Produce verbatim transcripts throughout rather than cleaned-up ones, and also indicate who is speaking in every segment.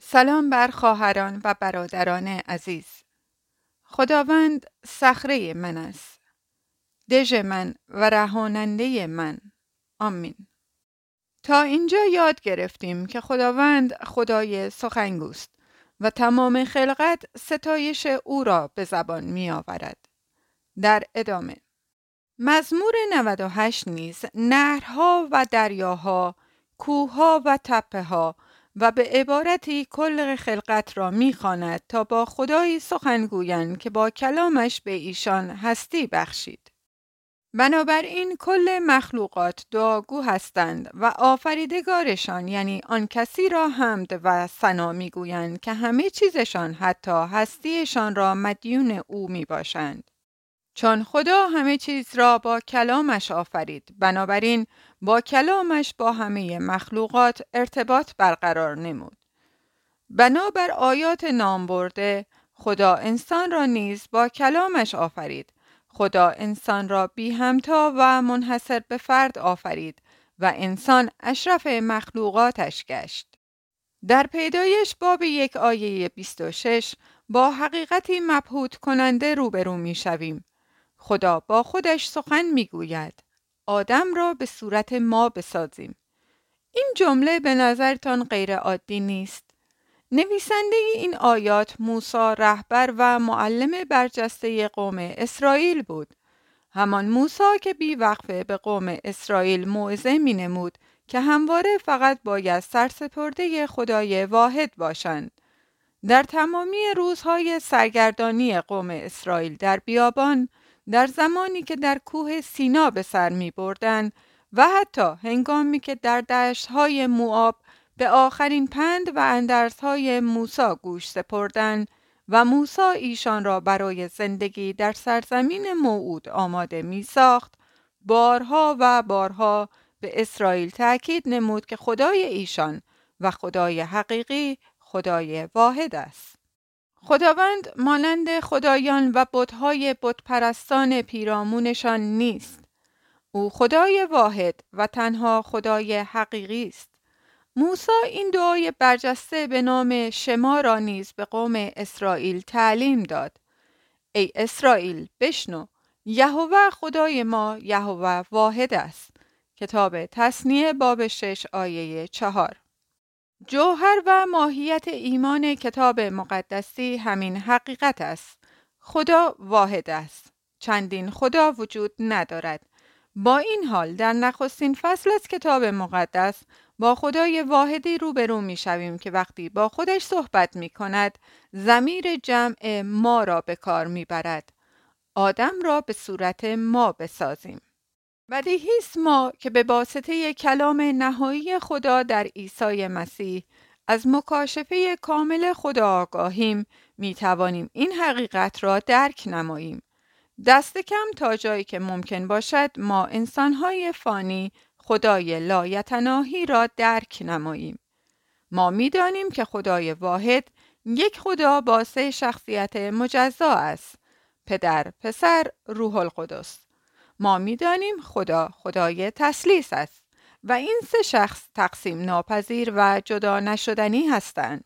Speaker 1: سلام بر خواهران و برادران عزیز. خداوند صخره من است، دژ من و رهاننده من. آمین. تا اینجا یاد گرفتیم که خداوند خدای سخنگوست و تمام خلقت ستایش او را به زبان می آورد. در ادامه مزمور نود و هشت نیز نهرها و دریاها، کوهها و تپه‌ها و به عبارتی کل خلقت را می‌خواند تا با خدایی سخن گویند که با کلامش به ایشان هستی بخشید. بنابراین کل مخلوقات دعاگو هستند و آفریدگارشان، یعنی آن کسی را حمد و ثنا می‌گویند که همه چیزشان حتی هستیشان را مدیون او میباشند. چون خدا همه چیز را با کلامش آفرید، بنابراین با کلامش با همه مخلوقات ارتباط برقرار نمود. بنابر آیات نام برده، خدا انسان را نیز با کلامش آفرید. خدا انسان را بی همتا و منحصر به فرد آفرید و انسان اشرف مخلوقاتش گشت. در پیدایش باب یک آیه بیست و شش با حقیقتی مبهوت کننده روبرو می شویم. خدا با خودش سخن می گوید آدم را به صورت ما بسازیم. این جمله به نظرتان غیر عادی نیست؟ نویسنده این آیات موسی رهبر و معلم برجسته قوم اسرائیل بود. همان موسی که بی وقفه به قوم اسرائیل موعظه می نمود که همواره فقط باید سرسپرده خدای واحد باشند. در تمامی روزهای سرگردانی قوم اسرائیل در بیابان، در زمانی که در کوه سینا به سر می بردن و حتی هنگامی که در دشت‌های موآب به آخرین پند و اندرزهای موسی گوش سپردند و موسی ایشان را برای زندگی در سرزمین موعود آماده می ساخت، بارها و بارها به اسرائیل تأکید نمود که خدای ایشان و خدای حقیقی خدای واحد است. خداوند مانند خدایان و بت‌های بت‌پرستان پیرامونشان نیست. او خدای واحد و تنها خدای حقیقی است. موسی این دعای برجسته به نام شما را نیز به قوم اسرائیل تعلیم داد. ای اسرائیل بشنو، یهوه خدای ما یهوه واحد است. کتاب تثنیه باب شش آیه چهار. جوهر و ماهیت ایمان کتاب مقدسی همین حقیقت است. خدا واحد است. چندین خدا وجود ندارد. با این حال در نخستین فصل از کتاب مقدس با خدای واحدی روبرو می شویم که وقتی با خودش صحبت می کند ضمیر جمع ما را به کار می برد. آدم را به صورت ما بسازیم. بدیهی است ما که به واسطه کلام نهایی خدا در عیسی مسیح از مکاشفه کامل خدا آگاهیم می توانیم این حقیقت را درک نماییم. دست کم تا جایی که ممکن باشد ما انسانهای فانی خدای لایتناهی را درک نماییم. ما می دانیم که خدای واحد یک خدا با سه شخصیت مجزا است: پدر، پسر، روح القدس. ما می دانیم خدا خدای تثلیث است و این سه شخص تقسیم ناپذیر و جدا نشدنی هستند.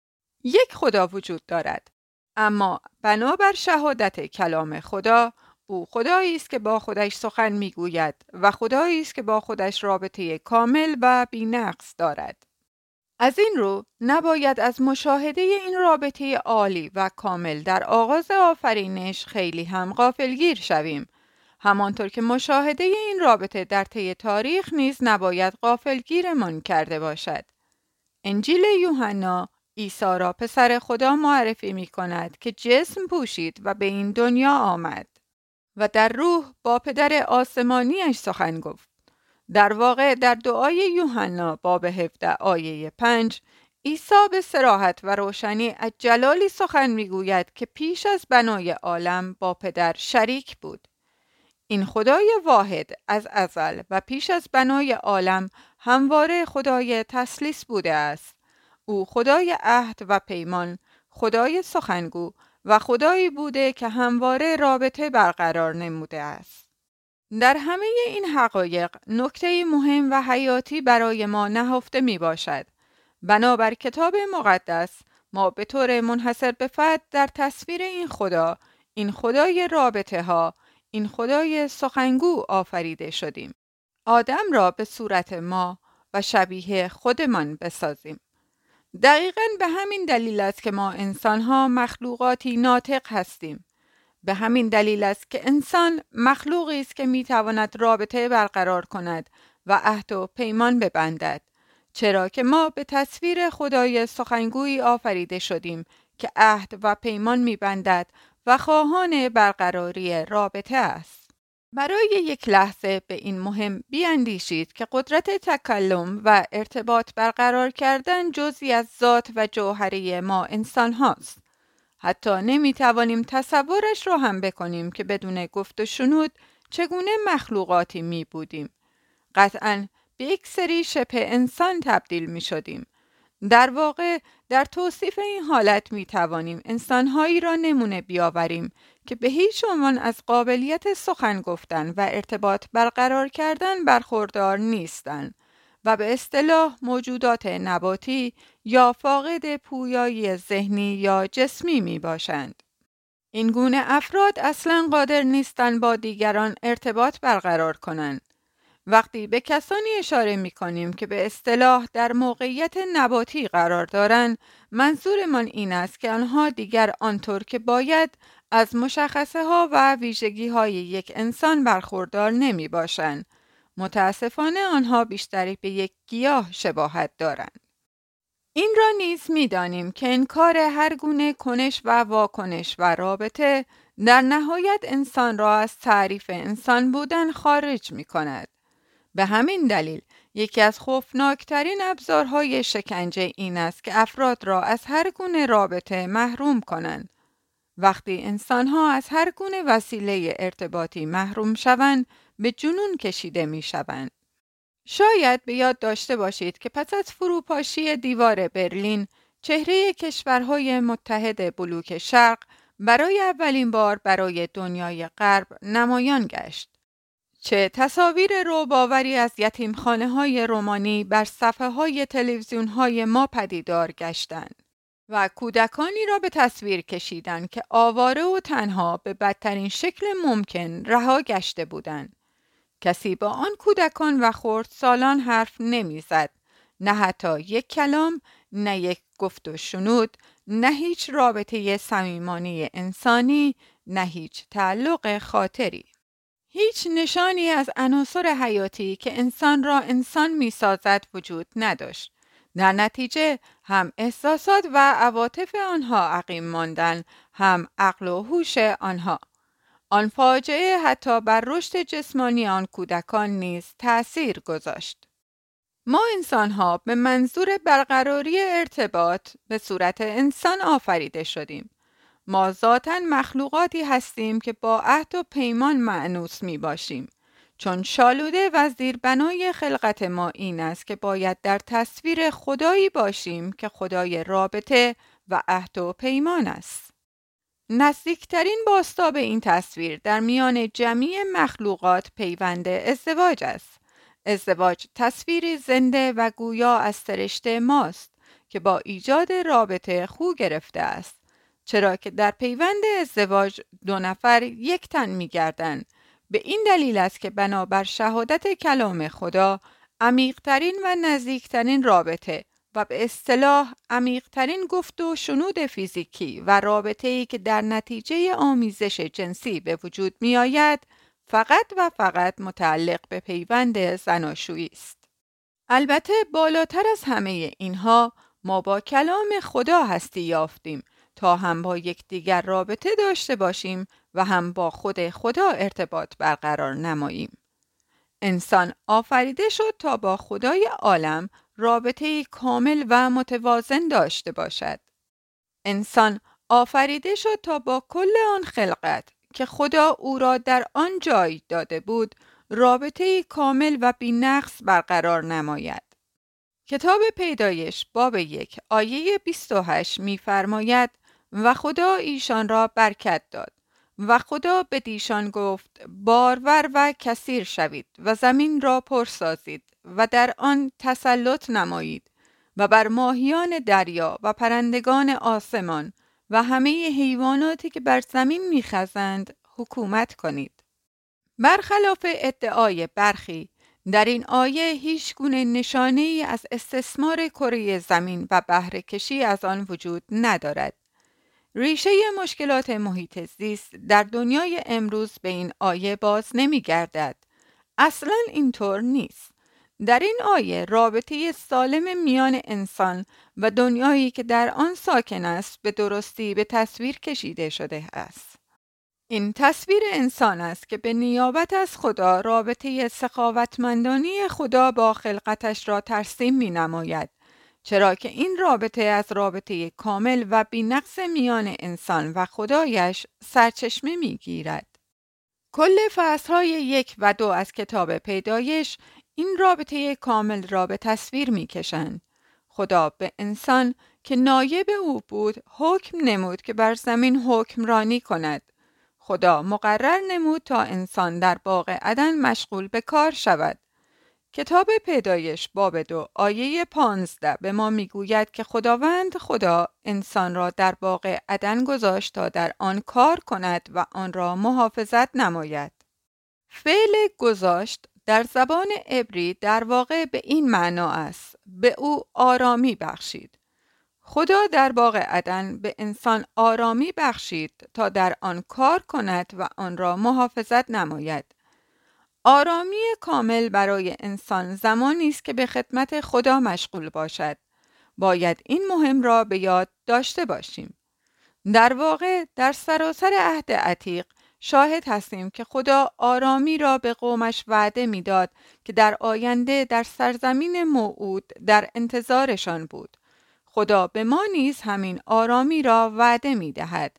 Speaker 1: یک خدا وجود دارد، اما بنابر شهادت کلام خدا، او خدایی است که با خودش سخن می گوید و خدایی است که با خودش رابطه کامل و بی‌نقص دارد. از این رو نباید از مشاهده این رابطه عالی و کامل در آغاز آفرینش خیلی هم غافلگیر شویم. همانطور که مشاهده این رابطه در طی تاریخ نیز نباید غافلگیرمان کرده باشد. انجیل یوحنا عیسی را پسر خدا معرفی می کند که جسم پوشید و به این دنیا آمد و در روح با پدر آسمانیش سخن گفت. در واقع در دعای یوحنا باب هفده آیه پنج عیسی به صراحت و روشنی از جلالی سخن می گوید که پیش از بنای عالم با پدر شریک بود. این خدای واحد از ازل و پیش از بنای عالم همواره خدای تثلیث بوده است. او خدای عهد و پیمان، خدای سخنگو و خدایی بوده که همواره رابطه برقرار نموده است. در همه این حقایق نکته مهم و حیاتی برای ما نهفته می باشد. بنابر کتاب مقدس ما به طور منحصر به فرد در تصویر این خدا، این خدای رابطه ها، این خدای سخنگو آفریده شدیم. آدم را به صورت ما و شبیه خودمان بسازیم. دقیقاً به همین دلیل است که ما انسان‌ها مخلوقاتی ناطق هستیم. به همین دلیل است که انسان مخلوقی است که می‌تواند رابطه برقرار کند و عهد و پیمان ببندد، چرا که ما به تصویر خدای سخنگویی آفریده شدیم که عهد و پیمان می‌بندد و خواهان برقراری رابطه است. برای یک لحظه به این مهم بیاندیشید که قدرت تکلم و ارتباط برقرار کردن جزئی از ذات و جوهره ما انسان هاست. حتی نمی توانیم تصورش را هم بکنیم که بدون گفت و شنود چگونه مخلوقاتی می بودیم. قطعاً به یک سری شبه انسان تبدیل می شدیم. در واقع در توصیف این حالت می توانیم انسانهایی را نمونه بیاوریم که به هیچ عنوان از قابلیت سخن گفتن و ارتباط برقرار کردن برخوردار نیستند و به اصطلاح موجودات نباتی یا فاقد پویایی ذهنی یا جسمی می باشند. این گونه افراد اصلاً قادر نیستند با دیگران ارتباط برقرار کنند. وقتی به کسانی اشاره می کنیم که به اصطلاح در موقعیت نباتی قرار دارند، منظورمان این است که آنها دیگر آنطور که باید از مشخصه ها و ویژگی های یک انسان برخوردار نمی باشند. متاسفانه آنها بیشتری به یک گیاه شباهت دارند. این را نیز می دانیم که انکار هر گونه کنش و واکنش و رابطه در نهایت انسان را از تعریف انسان بودن خارج می کند. به همین دلیل یکی از خوفناکترین ابزارهای شکنجه این است که افراد را از هر گونه رابطه محروم کنند. وقتی انسانها از هر گونه وسیله ارتباطی محروم شوند، به جنون کشیده می شوند. شاید به یاد داشته باشید که پس از فروپاشی دیوار برلین، چهره کشورهای متحد بلوک شرق برای اولین بار برای دنیای غرب نمایان گشت. چه تصاویر رعب‌آوری از یتیمخانه‌های رومانی بر صفحه‌های تلویزیون‌های ما پدیدار گشتند و کودکانی را به تصویر کشیدند که آواره و تنها به بدترین شکل ممکن رها گشته بودند. کسی با آن کودکان و خردسالان حرف نمی‌زد، نه حتی یک کلام، نه یک گفت و شنود، نه هیچ رابطه صمیمانه انسانی، نه هیچ تعلق خاطری. هیچ نشانی از عناصر حیاتی که انسان را انسان می‌سازد وجود نداشت. در نتیجه هم احساسات و عواطف آنها عقیم ماندند، هم عقل و هوش آنها. آن فاجعه حتی بر رشد جسمانی آن کودکان نیز تأثیر گذاشت. ما انسان‌ها به منظور برقراری ارتباط به صورت انسان آفریده شدیم. ما ذاتاً مخلوقاتی هستیم که با عهد و پیمان مأنوس می باشیم، چون شالوده و زیربنای خلقت ما این است که باید در تصویر خدایی باشیم که خدای رابطه و عهد و پیمان است. نزدیکترین بازتاب این تصویر در میان جمیع مخلوقات پیوند ازدواج است. ازدواج تصویری زنده و گویا از سرشت ماست که با ایجاد رابطه خو گرفته است. چرا که در پیوند ازدواج دو نفر یک تن می گردند. به این دلیل است که بنابر شهادت کلام خدا عمیق‌ترین و نزدیکترین رابطه و به اصطلاح عمیق‌ترین گفت و شنود فیزیکی و رابطه‌ای که در نتیجه آمیزش جنسی به وجود می آید فقط و فقط متعلق به پیوند زناشویی است. البته بالاتر از همه اینها ما با کلام خدا هستی یافتیم تا هم با یکدیگر رابطه داشته باشیم و هم با خود خدا ارتباط برقرار نماییم. انسان آفریده شد تا با خدای عالم رابطه‌ای کامل و متوازن داشته باشد. انسان آفریده شد تا با کل آن خلقت که خدا او را در آن جای داده بود رابطه‌ای کامل و بی‌نقص برقرار نماید. کتاب پیدایش باب یک آیه بیست و هشت می‌فرماید و خدا ایشان را برکت داد و خدا به دیشان گفت بارور و کثیر شوید و زمین را پر سازید و در آن تسلط نمایید و بر ماهیان دریا و پرندگان آسمان و همه حیواناتی که بر زمین میخزند حکومت کنید. برخلاف ادعای برخی، در این آیه هیچ گونه نشانه‌ای از استثمار کره زمین و بهره کشی از آن وجود ندارد. ریشه مشکلات محیط زیست در دنیای امروز به این آیه باز نمی‌گردد. اصلاً اینطور نیست. در این آیه رابطه سالم میان انسان و دنیایی که در آن ساکن است به درستی به تصویر کشیده شده است. این تصویر انسان است که به نیابت از خدا رابطه سخاوتمندانه خدا با خلقتش را ترسیم می نماید، چرا که این رابطه از رابطه کامل و بی‌نقص میان انسان و خدایش سرچشمه می گیرد. کل فصلهای یک و دو از کتاب پیدایش این رابطه کامل را به تصویر می کشند. خدا به انسان که نایب او بود حکم نمود که بر زمین حکمرانی کند. خدا مقرر نمود تا انسان در باغ عدن مشغول به کار شود. کتاب پیدایش باب دو آیه پانزده به ما میگوید که خداوند خدا انسان را در باغ عدن گذاشت تا در آن کار کند و آن را محافظت نماید. فعل گذاشت در زبان عبری در واقع به این معنا است: به او آرامی بخشید. خدا در باغ عدن به انسان آرامی بخشید تا در آن کار کند و آن را محافظت نماید. آرامی کامل برای انسان زمانی است که به خدمت خدا مشغول باشد. باید این مهم را به یاد داشته باشیم. در واقع در سراسر عهد عتیق شاهد هستیم که خدا آرامی را به قومش وعده می‌داد که در آینده در سرزمین موعود در انتظارشان بود. خدا به ما نیز همین آرامی را وعده می‌دهد.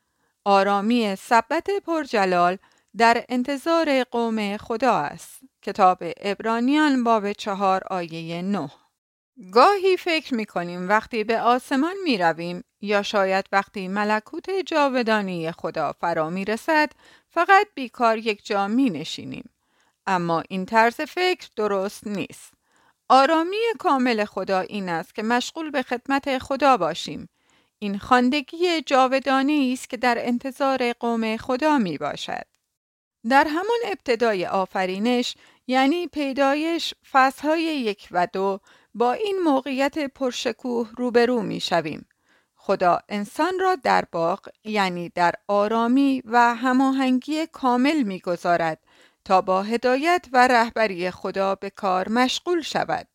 Speaker 1: آرامی سبت پرجلال در انتظار قوم خدا است. کتاب عبرانیان باب چهار آیه نه. گاهی فکر می کنیم وقتی به آسمان می رویم یا شاید وقتی ملکوت جاودانی خدا فرا می رسد فقط بیکار یک جا می نشینیم. اما این طرز فکر درست نیست. آرامی کامل خدا این است که مشغول به خدمت خدا باشیم. این خواندگی جاودانی است که در انتظار قوم خدا می باشد. در همان ابتدای آفرینش یعنی پیدایش فصلهای یک و دو با این موقعیت پرشکوه روبرو می شویم. خدا انسان را در باغ یعنی در آرامی و هماهنگی کامل می گذارد تا با هدایت و رهبری خدا به کار مشغول شود.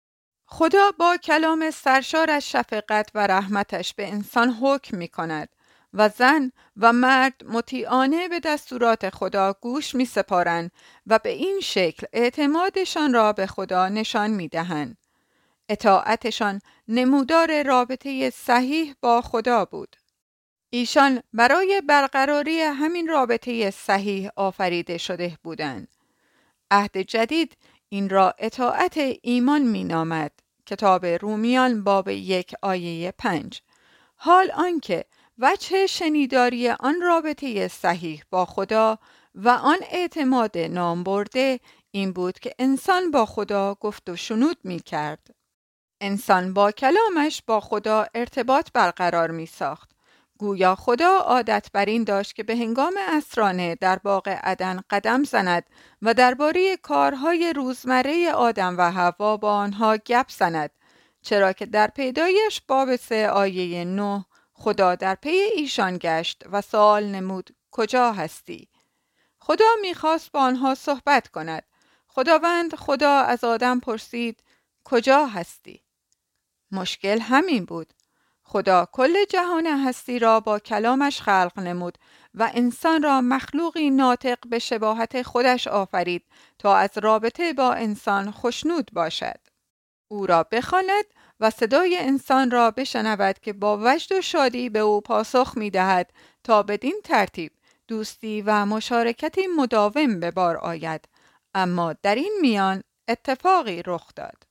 Speaker 1: خدا با کلام سرشار از شفقت و رحمتش به انسان حکم می کند و زن و مرد مطیعانه به دستورات خدا گوش می سپارند و به این شکل اعتمادشان را به خدا نشان می دهند. اطاعتشان نمودار رابطه صحیح با خدا بود. ایشان برای برقراری همین رابطه صحیح آفریده شده بودند. عهد جدید این را اطاعت ایمان می نامد. کتاب رومیان باب یک آیه پنج. حال آنکه وجه شنیداری آن رابطه صحیح با خدا و آن اعتماد نام برده این بود که انسان با خدا گفت و شنود می کرد. انسان با کلامش با خدا ارتباط برقرار می ساخت. گویا خدا عادت بر این داشت که به هنگام عصرانه در باغ عدن قدم زند و درباره کارهای روزمره آدم و حوا با آنها گپ زند، چرا که در پیدایش باب سه آیه نه خدا در پی ایشان گشت و سوال نمود کجا هستی؟ خدا میخواست با آنها صحبت کند. خداوند خدا از آدم پرسید کجا هستی؟ مشکل همین بود. خدا کل جهان هستی را با کلامش خلق نمود و انسان را مخلوقی ناطق به شباهت خودش آفرید تا از رابطه با انسان خوشنود باشد. او را بخواند و صدای انسان را بشنود که با وجد و شادی به او پاسخ می دهد تا بدین ترتیب دوستی و مشارکتی مداوم به بار آید. اما در این میان اتفاقی رخ داد.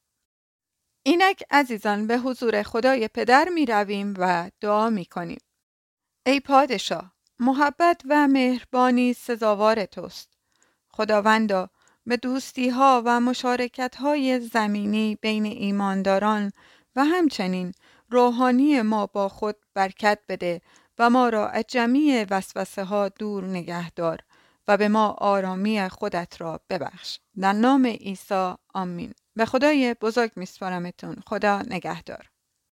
Speaker 1: اینک عزیزان به حضور خدای پدر می رویم و دعا می کنیم. ای پادشاه، محبت و مهربانی سزاوار توست. خداوندا، به دوستی ها و مشارکت های زمینی بین ایمانداران و همچنین روحانی ما با خود برکت بده و ما را از جمیع وسوسه ها دور نگه دار و به ما آرامی خودت را ببخش. در نام عیسی آمین. به خدای بزرگ میسپارمتون. خدا نگهدار.